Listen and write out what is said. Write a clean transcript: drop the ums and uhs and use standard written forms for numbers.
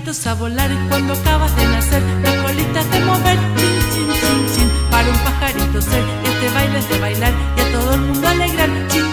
pajaritos a volar cuando acabas de nacer, las colitas de mover, chin, chin, chin, chin. Para un pajarito ser, este baile es de bailar y a todo el mundo alegrar, chin.